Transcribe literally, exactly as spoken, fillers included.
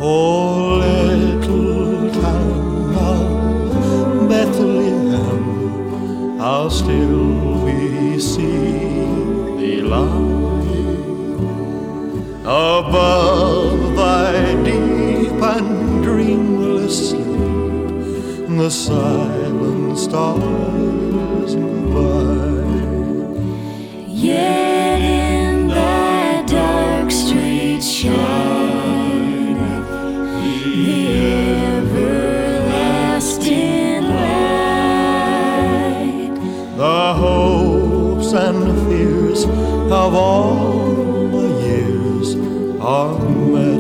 Oh, little town of Bethlehem, how still we see thee lie above thy deep and dreamless sleep. The silent stars go by. Yet in thy dark street shineth the everlasting light. The hopes and fears of all the years are met